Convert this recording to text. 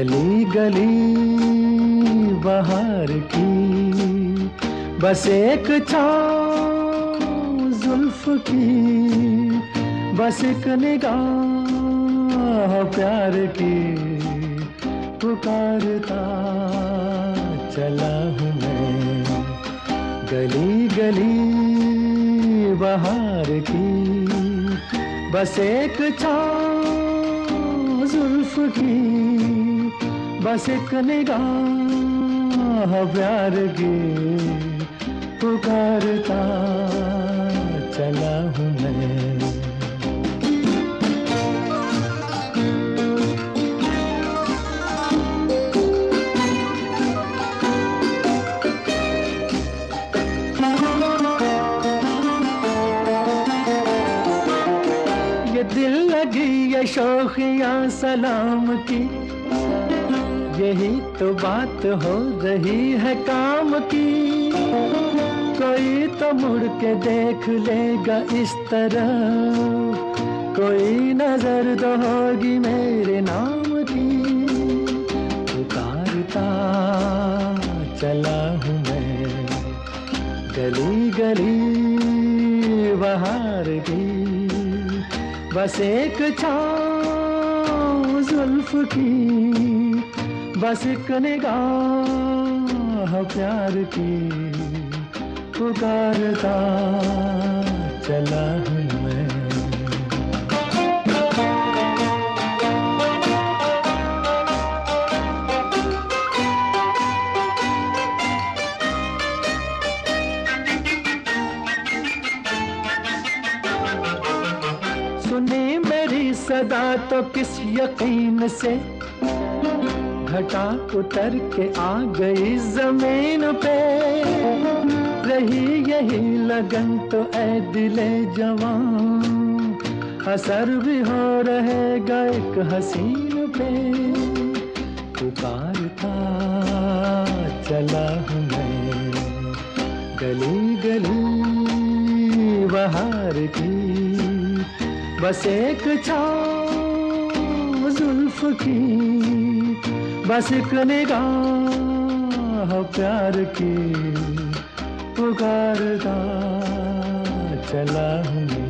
गली गली बहार की, बस एक छाँव जुल्फ की, बस एक निगाह प्यार की, पुकारता चला हूँ मैं। गली गली बहार की, बस एक छाँव जुल्फ की, बस एक निगाह प्यार की, पुकारता चला हूँ मैं। ये दिल लगी ये शौकिया सलाम की, यही तो बात हो रही है काम की। कोई तो मुड़ के देख लेगा इस तरह, कोई नजर तो होगी मेरे नाम की। पुकारता चला हूँ मैं, गली गली बहार की, बस एक छाँव जुल्फ की, बस एक निगाह प्यार की, पुकारता चला हूँ मैं। सुनी मेरी सदा तो किस यकीन से, घटा उतर के आ गई जमीन पे। रही यही लगन तो ऐ दिले जवान, असर भी हो रहेगा एक हसीन पे। पुकारता चला हूँ मैं, गली गली बहार की, बस एक छाँव जुल्फ की, बस एक निगाह प्यार की, पुकारता चला हूँ।